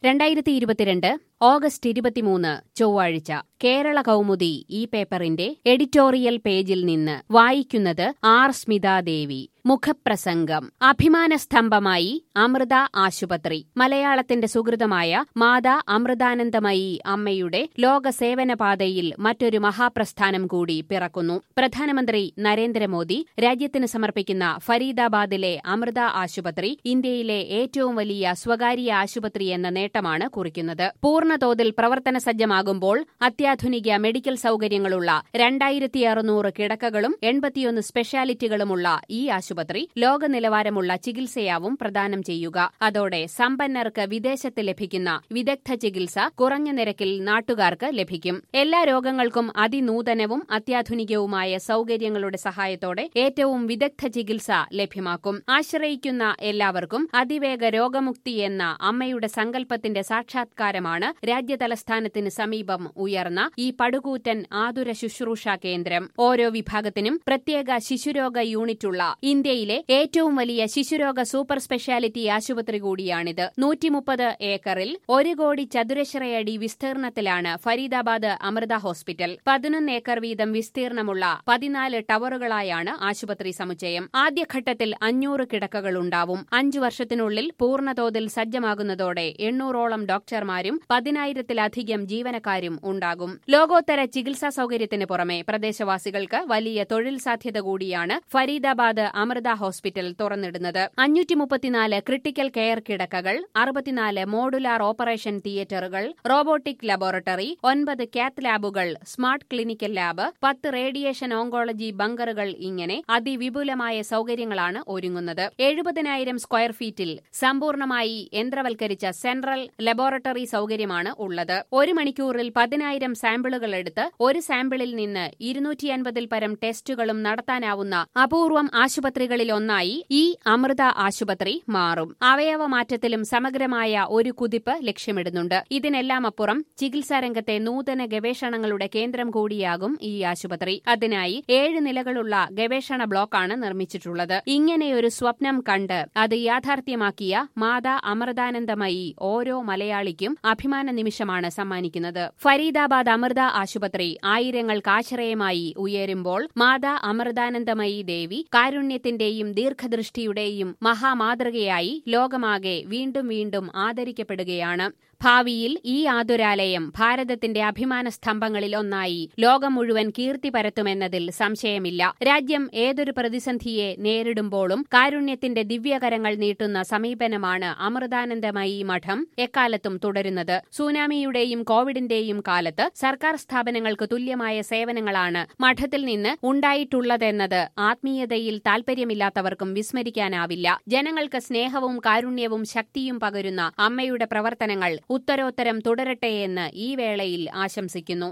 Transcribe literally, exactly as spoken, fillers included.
രണ്ടായിരത്തി ഇരുപത്തിരണ്ട് ഓഗസ്റ്റ് ഇരുപത്തിമൂന്ന് ചൊവ്വാഴ്ച കേരള കൗമുദി ഈ പേപ്പറിന്റെ എഡിറ്റോറിയൽ പേജിൽ നിന്ന് വായിക്കുന്നത് ആർ സ്മിതാദേവി. മുഖപ്രസംഗം. അഭിമാനസ്തംഭമായി അമൃത ആശുപത്രി. മലയാളത്തിന്റെ സുഹൃതമായ മാതാ അമൃതാനന്ദമയി അമ്മയുടെ ലോകസേവനപാതയിൽ മറ്റൊരു മഹാപ്രസ്ഥാനം കൂടി പിറക്കുന്നു. പ്രധാനമന്ത്രി നരേന്ദ്രമോദി രാജ്യത്തിന് സമർപ്പിക്കുന്ന ഫരീദാബാദിലെ അമൃത ആശുപത്രി ഇന്ത്യയിലെ ഏറ്റവും വലിയ സ്വകാര്യ ആശുപത്രി എന്ന നേട്ടമാണ് കുറിക്കുന്നത്. പൂർണ്ണതോതിൽ പ്രവർത്തന സജ്ജമാകുമ്പോൾ അത്യാധുനിക മെഡിക്കൽ സൌകര്യങ്ങളുള്ള രണ്ടായിരത്തി അറുന്നൂറ് കിടക്കകളും എൺപത്തിയൊന്ന് സ്പെഷ്യാലിറ്റികളുമുള്ള ഈ ആശുപത്രി ലോക നിലവാരമുള്ള ചികിത്സയാവും പ്രദാനം ചെയ്യുക. അതോടെ സമ്പന്നർക്ക് വിദേശത്ത് ലഭിക്കുന്ന വിദഗ്ധ ചികിത്സ കുറഞ്ഞ നിരക്കിൽ നാട്ടുകാർക്ക് ലഭിക്കും. എല്ലാ രോഗങ്ങൾക്കും അതിനൂതനവും അത്യാധുനികവുമായ സൌകര്യങ്ങളുടെ സഹായത്തോടെ ഏറ്റവും വിദഗ്ധ ചികിത്സ ലഭ്യമാക്കും. ആശ്രയിക്കുന്ന എല്ലാവർക്കും അതിവേഗ രോഗമുക്തി എന്ന അമ്മയുടെ സങ്കല്പത്തിന്റെ സാക്ഷാത്കാരമാണ് രാജ്യതലസ്ഥാനത്തിന് സമീപം ഉയർന്ന ഈ പടുകൂറ്റൻ ആതുര ശുശ്രൂഷാ കേന്ദ്രം. ഓരോ വിഭാഗത്തിനും പ്രത്യേക ശിശുരോഗ യൂണിറ്റുള്ള ഇന്ത്യയിലെ ഏറ്റവും വലിയ ശിശുരോഗ സൂപ്പർ സ്പെഷ്യാലിറ്റി ആശുപത്രി കൂടിയാണിത്. നൂറ്റിമുപ്പത് ഏക്കറിൽ ഒരു കോടി ചതുരശ്രയടി വിസ്തീർണത്തിലാണ് ഫരീദാബാദ് അമൃത ഹോസ്പിറ്റൽ. പതിനൊന്ന് ഏക്കർ വീതം വിസ്തീർണമുള്ള പതിനാല് ടവറുകളായാണ് ആശുപത്രി സമുച്ചയം. ആദ്യഘട്ടത്തിൽ അഞ്ഞൂറ് കിടക്കകളുണ്ടാവും. അഞ്ചു വർഷത്തിനുള്ളിൽ പൂർണ്ണതോതിൽ സജ്ജമാകുന്നതോടെ എണ്ണൂറോളം ഡോക്ടർമാരും പതിനായിരത്തിലധികം ജീവനക്കാരും ഉണ്ടാകും. ലോകോത്തര ചികിത്സാ സൌകര്യത്തിന് പുറമെ പ്രദേശവാസികൾക്ക് വലിയ തൊഴിൽ സാധ്യത കൂടിയാണ് ഫരീദാബാദ് അമൃത ഹോസ്പിറ്റൽ തുറന്നിടുന്നത്. അഞ്ഞൂറ്റി മുപ്പത്തിനാല് ക്രിട്ടിക്കൽ കെയർ കിടക്കകൾ, അറുപത്തിനാല് മോഡുലാർ ഓപ്പറേഷൻ തിയേറ്ററുകൾ, റോബോട്ടിക് ലബോറട്ടറി, ഒൻപത് കാത്ത് ലാബുകൾ, സ്മാർട്ട് ക്ലിനിക്കൽ ലാബ്, പത്ത് റേഡിയേഷൻ ഓങ്കോളജി ബങ്കറുകൾ ഇങ്ങനെ അതിവിപുലമായ സൌകര്യങ്ങളാണ് ഒരുങ്ങുന്നത്. എഴുപതിനായിരം സ്ക്വയർ ഫീറ്റിൽ സമ്പൂർണമായി യന്ത്രവൽക്കരിച്ച സെൻട്രൽ ലബോറട്ടറി സൌകര്യമാണ് ഉള്ളത്. ഒരു മണിക്കൂറിൽ പതിനായിരം സാമ്പിളുകൾ എടുത്ത് ഒരു സാമ്പിളിൽ നിന്ന് ഇരുന്നൂറ്റി അൻപതിൽ പരം ടെസ്റ്റുകളും നടത്താനാവുന്ന അപൂർവം ആശുപത്രികളിലൊന്നായി ഈ അമൃത ആശുപത്രി മാറും. അവയവ മാറ്റത്തിലും സമഗ്രമായ ഒരു കുതിപ്പ് ലക്ഷ്യമിടുന്നുണ്ട്. ഇതിനെല്ലാം അപ്പുറം ചികിത്സാരംഗത്തെ നൂതന ഗവേഷണങ്ങളുടെ കേന്ദ്രം കൂടിയാകും ഈ ആശുപത്രി. അതിനായി ഏഴ് നിലകളുള്ള ഗവേഷണ ബ്ലോക്കാണ് നിർമ്മിച്ചിട്ടുള്ളത്. ഇങ്ങനെയൊരു സ്വപ്നം കണ്ട് അത് യാഥാർത്ഥ്യമാക്കിയ മാതാ അമൃതാനന്ദമയി ഓരോ മലയാളിക്കും അഭിമാന നിമിഷമാണ് സമ്മാനിക്കുന്നത്. ഫരീദാബാദ് അമൃത ആശുപത്രി ആയിരങ്ങൾക്ക് ആശ്രയമായി ഉയരുമ്പോൾ മാതാ അമൃതാനന്ദമയി ദേവി കാരുണ്യത്തിന്റെയും ദീർഘദൃഷ്ടിയുടെയും മഹാമാതൃകയായി ലോകമാകെ വീണ്ടും വീണ്ടും ആദരിക്കപ്പെടുകയാണ്. ഭാവിയിൽ ഈ ആതുരാലയം ഭാരതത്തിന്റെ അഭിമാന സ്തംഭങ്ങളിൽ ഒന്നായി ലോകം മുഴുവൻ കീർത്തി പരത്തുമെന്നതിൽ സംശയമില്ല. രാജ്യം ഏതൊരു പ്രതിസന്ധിയെ നേരിടുമ്പോഴും കാരുണ്യത്തിന്റെ ദിവ്യകരങ്ങൾ നീട്ടുന്ന സമീപനമാണ് അമൃതാനന്ദമയി മഠം എക്കാലത്തും തുടരുന്നത്. സുനാമിയുടെയും കോവിഡിന്റെയും കാലത്ത് സർക്കാർ സ്ഥാപനങ്ങൾക്ക് തുല്യമായ സേവനങ്ങളാണ് മഠത്തിൽ നിന്ന് ഉണ്ടായിട്ടുള്ളതെന്നത് ആത്മീയതയിൽ താൽപര്യമില്ലാത്തവർക്കും വിസ്മരിക്കാനാവില്ല. ജനങ്ങൾക്ക് സ്നേഹവും കാരുണ്യവും ശക്തിയും പകരുന്ന അമ്മയുടെ പ്രവർത്തനങ്ങൾ ഉത്തരോത്തരം തുടരട്ടെയെന്ന് ഈ വേളയിൽ ആശംസിക്കുന്നു.